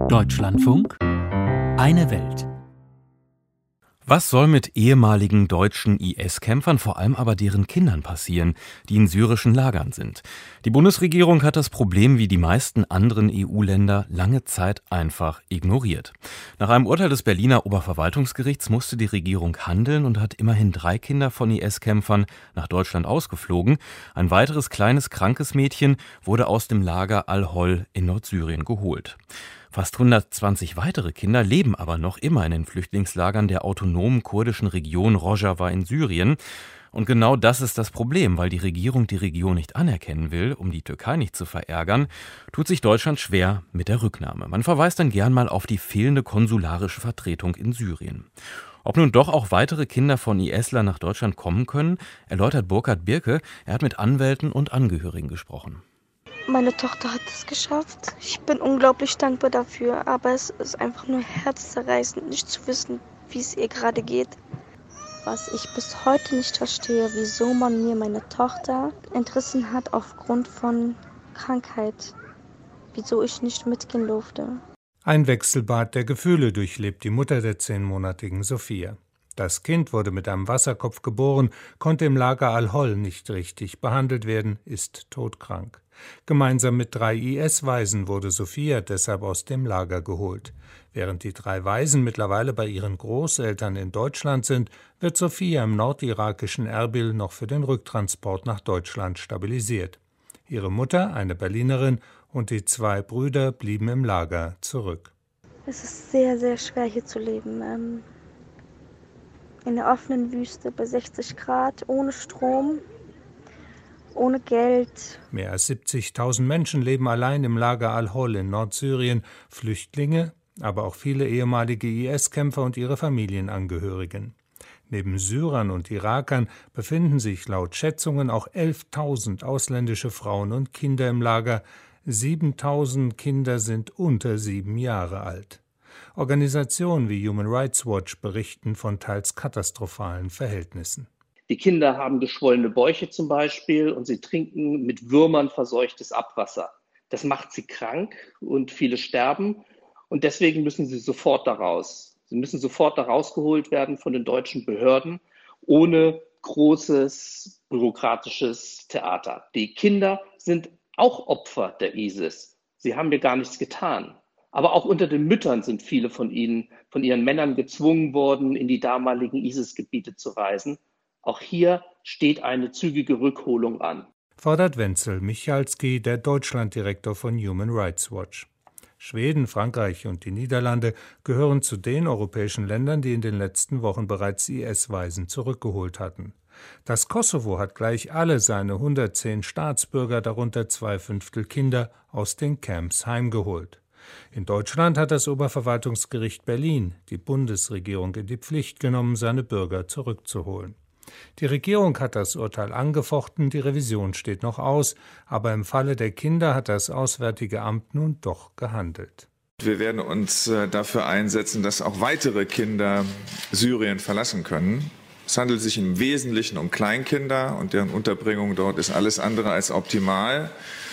Deutschlandfunk, eine Welt. Was soll mit ehemaligen deutschen IS-Kämpfern, vor allem aber deren Kindern passieren, die in syrischen Lagern sind? Die Bundesregierung hat das Problem wie die meisten anderen EU-Länder lange Zeit einfach ignoriert. Nach einem Urteil des Berliner Oberverwaltungsgerichts musste die Regierung handeln und hat immerhin 3 Kinder von IS-Kämpfern nach Deutschland ausgeflogen. Ein weiteres kleines, krankes Mädchen wurde aus dem Lager Al-Hol in Nordsyrien geholt. Fast 120 weitere Kinder leben aber noch immer in den Flüchtlingslagern der autonomen kurdischen Region Rojava in Syrien. Und genau das ist das Problem, weil die Regierung die Region nicht anerkennen will, um die Türkei nicht zu verärgern, tut sich Deutschland schwer mit der Rücknahme. Man verweist dann gern mal auf die fehlende konsularische Vertretung in Syrien. Ob nun doch auch weitere Kinder von ISler nach Deutschland kommen können, erläutert Burkhard Birke. Er hat mit Anwälten und Angehörigen gesprochen. Meine Tochter hat es geschafft. Ich bin unglaublich dankbar dafür, aber es ist einfach nur herzzerreißend, nicht zu wissen, wie es ihr gerade geht. Was ich bis heute nicht verstehe, wieso man mir meine Tochter entrissen hat aufgrund von Krankheit. Wieso ich nicht mitgehen durfte. Ein Wechselbad der Gefühle durchlebt die Mutter der 10-monatigen Sophia. Das Kind wurde mit einem Wasserkopf geboren, konnte im Lager Al-Hol nicht richtig behandelt werden, ist todkrank. Gemeinsam mit 3 IS-Waisen wurde Sophia deshalb aus dem Lager geholt. Während die 3 Waisen mittlerweile bei ihren Großeltern in Deutschland sind, wird Sophia im nordirakischen Erbil noch für den Rücktransport nach Deutschland stabilisiert. Ihre Mutter, eine Berlinerin, und die 2 Brüder blieben im Lager zurück. Es ist sehr, sehr schwer hier zu leben. In der offenen Wüste bei 60 Grad, ohne Strom, ohne Geld. Mehr als 70.000 Menschen leben allein im Lager Al-Hol in Nordsyrien, Flüchtlinge, aber auch viele ehemalige IS-Kämpfer und ihre Familienangehörigen. Neben Syrern und Irakern befinden sich laut Schätzungen auch 11.000 ausländische Frauen und Kinder im Lager. 7.000 Kinder sind unter 7 Jahre alt. Organisationen wie Human Rights Watch berichten von teils katastrophalen Verhältnissen. Die Kinder haben geschwollene Bäuche zum Beispiel und sie trinken mit Würmern verseuchtes Abwasser. Das macht sie krank und viele sterben und deswegen müssen sie sofort da raus. Sie müssen sofort da rausgeholt werden von den deutschen Behörden, ohne großes bürokratisches Theater. Die Kinder sind auch Opfer der ISIS. Sie haben mir gar nichts getan. Aber auch unter den Müttern sind viele von ihnen, von ihren Männern gezwungen worden, in die damaligen ISIS-Gebiete zu reisen. Auch hier steht eine zügige Rückholung an. Fordert Wenzel Michalski, der Deutschlanddirektor von Human Rights Watch. Schweden, Frankreich und die Niederlande gehören zu den europäischen Ländern, die in den letzten Wochen bereits IS-Waisen zurückgeholt hatten. Das Kosovo hat gleich alle seine 110 Staatsbürger, darunter 2/5 Kinder, aus den Camps heimgeholt. In Deutschland hat das Oberverwaltungsgericht Berlin die Bundesregierung in die Pflicht genommen, seine Bürger zurückzuholen. Die Regierung hat das Urteil angefochten, die Revision steht noch aus, aber im Falle der Kinder hat das Auswärtige Amt nun doch gehandelt. Wir werden uns dafür einsetzen, dass auch weitere Kinder Syrien verlassen können. Es handelt sich im Wesentlichen um Kleinkinder und deren Unterbringung dort ist alles andere als optimal.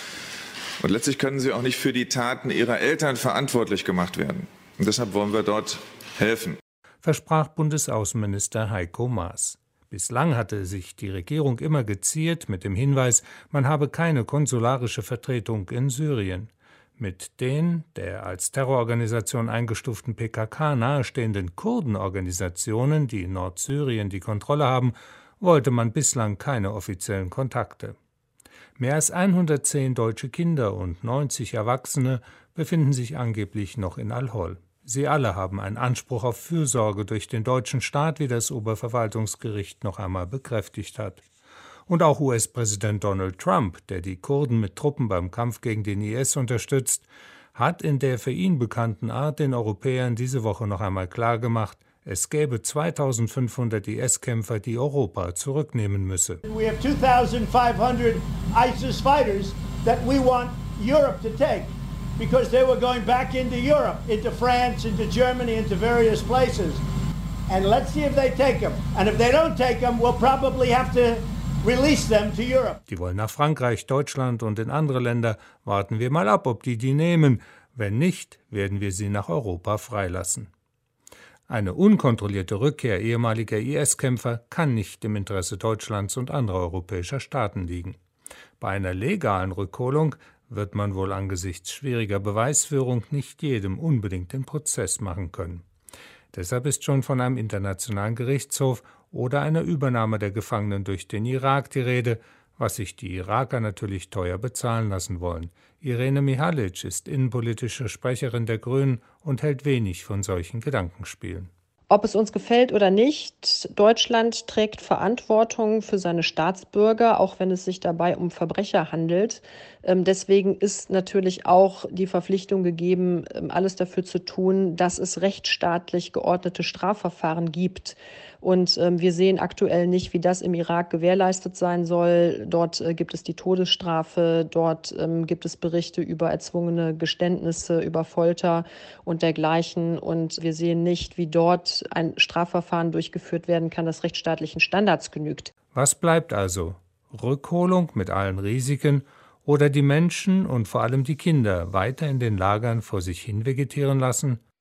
Und letztlich können sie auch nicht für die Taten ihrer Eltern verantwortlich gemacht werden. Und deshalb wollen wir dort helfen. Versprach Bundesaußenminister Heiko Maas. Bislang hatte sich die Regierung immer geziert mit dem Hinweis, man habe keine konsularische Vertretung in Syrien. Mit den der als Terrororganisation eingestuften PKK nahestehenden Kurdenorganisationen, die in Nordsyrien die Kontrolle haben, wollte man bislang keine offiziellen Kontakte. Mehr als 110 deutsche Kinder und 90 Erwachsene befinden sich angeblich noch in Al-Hol. Sie alle haben einen Anspruch auf Fürsorge durch den deutschen Staat, wie das Oberverwaltungsgericht noch einmal bekräftigt hat. Und auch US-Präsident Donald Trump, der die Kurden mit Truppen beim Kampf gegen den IS unterstützt, hat in der für ihn bekannten Art den Europäern diese Woche noch einmal klargemacht, es gäbe 2500 IS-Kämpfer, die Europa zurücknehmen müsse. We have 2500 ISIS fighters that we want Europe to take because they were going back into Europe, into France, into Germany, into various places. And let's see if they take them. And if they don't take them, we'll probably have to release them to Europe. Die wollen nach Frankreich, Deutschland und in andere Länder. Warten wir mal ab, ob die nehmen. Wenn nicht, werden wir sie nach Europa freilassen. Eine unkontrollierte Rückkehr ehemaliger IS-Kämpfer kann nicht im Interesse Deutschlands und anderer europäischer Staaten liegen. Bei einer legalen Rückholung wird man wohl angesichts schwieriger Beweisführung nicht jedem unbedingt den Prozess machen können. Deshalb ist schon von einem internationalen Gerichtshof oder einer Übernahme der Gefangenen durch den Irak die Rede, was sich die Iraker natürlich teuer bezahlen lassen wollen. Irene Mihalic ist innenpolitische Sprecherin der Grünen und hält wenig von solchen Gedankenspielen. Ob es uns gefällt oder nicht, Deutschland trägt Verantwortung für seine Staatsbürger, auch wenn es sich dabei um Verbrecher handelt. Deswegen ist natürlich auch die Verpflichtung gegeben, alles dafür zu tun, dass es rechtsstaatlich geordnete Strafverfahren gibt. Und wir sehen aktuell nicht, wie das im Irak gewährleistet sein soll. Dort gibt es die Todesstrafe, dort gibt es Berichte über erzwungene Geständnisse, über Folter und dergleichen. Und wir sehen nicht, wie dort ein Strafverfahren durchgeführt werden kann, das rechtsstaatlichen Standards genügt. Was bleibt also? Rückholung mit allen Risiken oder die Menschen und vor allem die Kinder weiter in den Lagern vor sich hin vegetieren lassen?